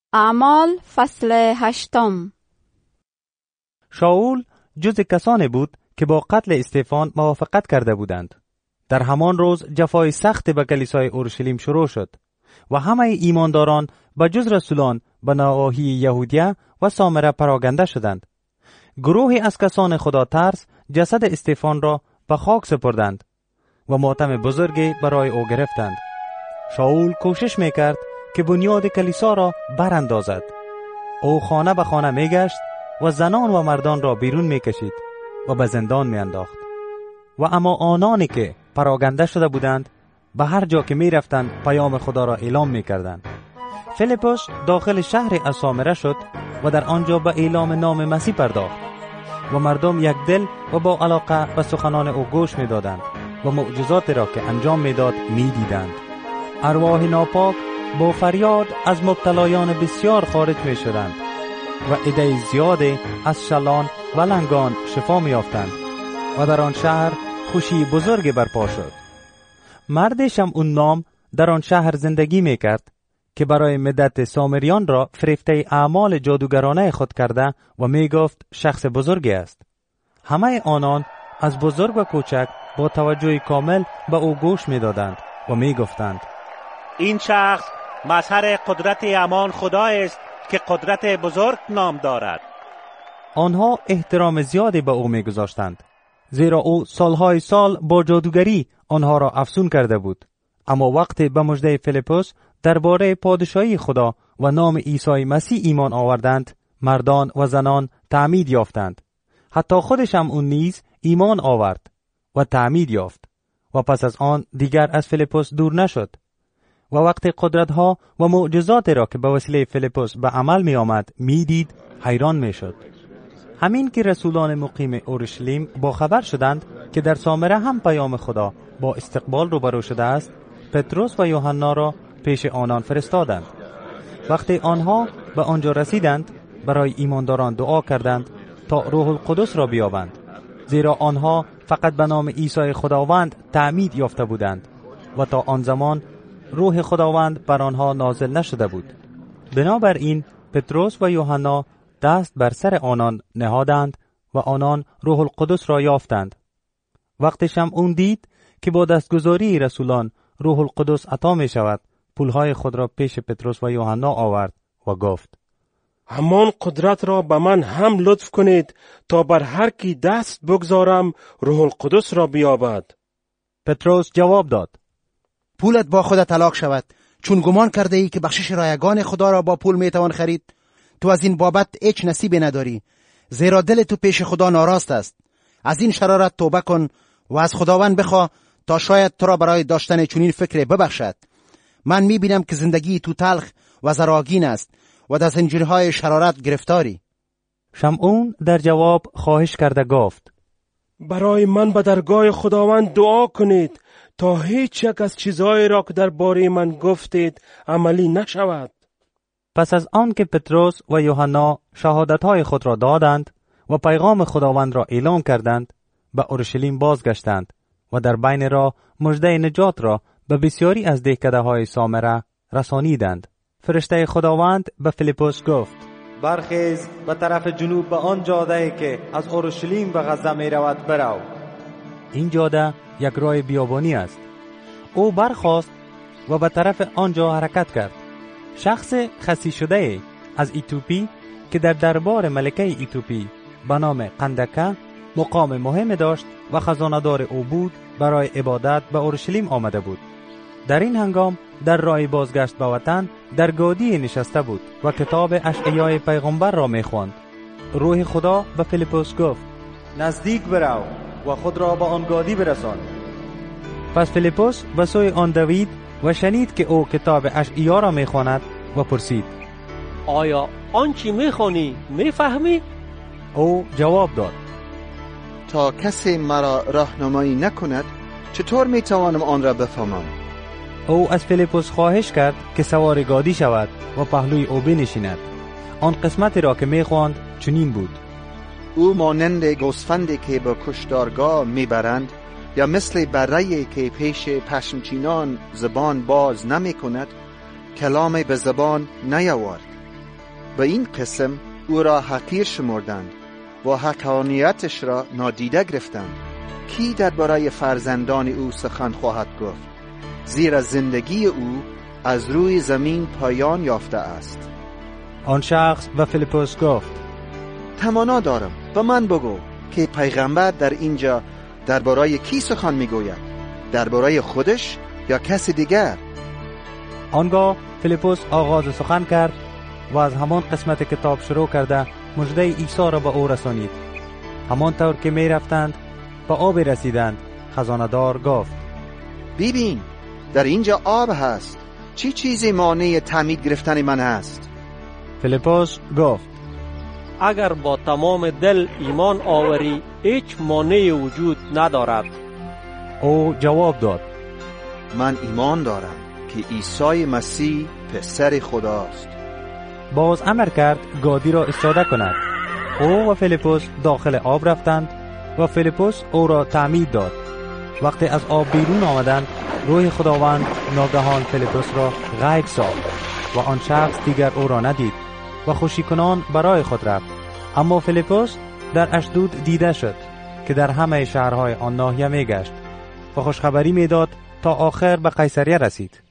اعمال فصل 8. شاول جز کسانی بود که با قتل استفان موافقت کرده بودند. در همان روز جفای سخت به کلیسای اورشلیم شروع شد و همه ایمانداران به جز رسولان به نواحی یهودیه و سامره پراگنده شدند. گروهی از کسان خدا ترس جسد استفان را به خاک سپردند و ماتم بزرگی برای او گرفتند. شاول کوشش میکرد که بنیاد کلیسا را براندازد. او خانه به خانه میگشت و زنان و مردان را بیرون میکشید و به زندان میانداخت. و اما آنانی که پراگنده شده بودند به هر جا که میرفتند پیام خدا را اعلام میکردند. فیلیپوس داخل شهر سامره شد و در آنجا به اعلام نام مسیح پرداخت و مردم یک دل و با علاقه به سخنان او گوش میدادند و معجزات را که انجام میداد میدیدند. ارواح ناپاک با فریاد از مبتلایان بسیار خارج می شدند و عده زیادی از شلان و لنگان شفا می یافتند و در آن شهر خوشی بزرگ برپا شد. مرد شمعون نام در آن شهر زندگی می کرد که برای مدت سامریان را فریفته اعمال جادوگرانه خود کرده و می گفت شخص بزرگی است. همه آنان از بزرگ و کوچک با توجه کامل به او گوش می دادند و می گفتند این شخص مظهر قدرت همان خدا است که قدرت بزرگ نام دارد. آنها احترام زیادی به او می‌گذاشتند، زیرا او سالهای سال با جادوگری آنها را افسون کرده بود. اما وقتی به مژده فیلیپوس درباره پادشاهی خدا و نام عیسی مسیح ایمان آوردند، مردان و زنان تعمید یافتند. حتی خودش هم اون نیز ایمان آورد و تعمید یافت و پس از آن دیگر از فیلیپوس دور نشد. و وقتی قدرت‌ها و معجزات را که به وسیله فیلیپوس به عمل می آمد می دید، حیران می شد. همین که رسولان مقیم اورشلیم با خبر شدند که در سامره هم پیام خدا با استقبال روبرو شده است، پتروس و یوحنا را پیش آنان فرستادند. وقتی آنها به آنجا رسیدند، برای ایمانداران دعا کردند تا روح القدس را بیابند، زیرا آنها فقط به نام عیسی خداوند تعمید یافته بودند و تا آن زمان روح خداوند بر آنها نازل نشده بود. بنابراین پتروس و یوحنا دست بر سر آنان نهادند و آنان روح القدس را یافتند. وقتی شمعون دید که با دستگذاری رسولان روح القدس عطا می شود، پولهای خود را پیش پتروس و یوحنا آورد و گفت همان قدرت را به من هم لطف کنید تا بر هر کی دست بگذارم روح القدس را بیابد. پتروس جواب داد پولت با خودت هلاک شود، چون گمان کرده ای که بخشش رایگان خدا را با پول میتوان خرید. تو از این بابت هیچ نصیبی نداری، زیرا دل تو پیش خدا ناراست است. از این شرارت توبه کن و از خداوند بخواه تا شاید تو را برای داشتن چنین فکر ببخشد. من میبینم که زندگی تو تلخ و زراگین است و در زنجیرهای شرارت گرفتاری. شمعون در جواب خواهش کرده گفت برای من به درگاه خداوند دعا کنید تا هیچ یک از چیزهایی را که در باره من گفتید عملی نشود. پس از آن که پتروس و یوحنا شهادتهای خود را دادند و پیغام خداوند را اعلام کردند، به اورشلیم بازگشتند و در بین راه مژده نجات را به بسیاری از دهکده‌های سامره رسانیدند. فرشته خداوند به فیلیپوس گفت برخیز به طرف جنوب به آن جاده‌ای که از اورشلیم به غزه می رود برو. این جاده یک راه بیابانی است. او برخاست و به طرف آنجا حرکت کرد. شخص خسی شده از ایتوپی که در دربار ملکه ایتوپی به نام قندکه مقام مهم داشت و خزانه‌دار او بود، برای عبادت به اورشلیم آمده بود. در این هنگام در راه بازگشت به وطن در گودی نشسته بود و کتاب اشعیای پیغمبر را می‌خواند. روح خدا به فیلیپوس گفت نزدیک برو و خود را به آن گودی برسان. پس فیلیپوس به سوی آن دوید و شنید که او کتاب اشعیا را می‌خواند و پرسید آیا آنچه می‌خوانی می‌فهمی؟ او جواب داد تا کسی مرا راهنمایی نکند چطور میتوانم آن را بفهمم؟ او از فیلیپوس خواهش کرد که سوار گادی شود و پهلوی او بنشیند. آن قسمتی را که می‌خواند چنین بود: او مانند گوسفندی که به کشتارگاه میبرند یا مثل بره‌ای که پیش پشمچینان زبان باز نمی کند کلامی به زبان نیاورد. به این قسم او را حقیر شمردند و حقانیتش را نادیده گرفتند. کی درباره فرزندان او سخن خواهد گفت؟ زیرا زندگی او از روی زمین پایان یافته است. آن شخص به فیلیپوس گفت: تمانا دارم، به من بگو که پیغمبر در اینجا درباره کی سخن میگوید؟ درباره خودش یا کسی دیگر؟ آنگاه فیلیپوس آغاز سخن کرد و از همان قسمت کتاب شروع کرده مژده عیسی را به او رسانید. همان طور که می رفتند به آب رسیدند. خزانه‌دار گفت: ببین، در اینجا آب هست. چی چیزی مانع تعمید گرفتن من هست؟ فیلیپوس گفت: اگر با تمام دل ایمان آوری هیچ مانعی وجود ندارد. او جواب داد: من ایمان دارم که عیسی مسیح پسر خداست. باز امر کرد گادی را استاده کند. او و فیلیپوس داخل آب رفتند و فیلیپوس او را تعمید داد. وقتی از آب بیرون آمدند، روح خداوند ناگهان فیلیپوس را غیب ساخت و آن شخص دیگر او را ندید و خوشی کنان برای خود رفت. اما فیلیپوس در اشدود دیده شد که در همه شهرهای آن ناحیه می گشت و خوشخبری می داد تا آخر به قیصریه رسید.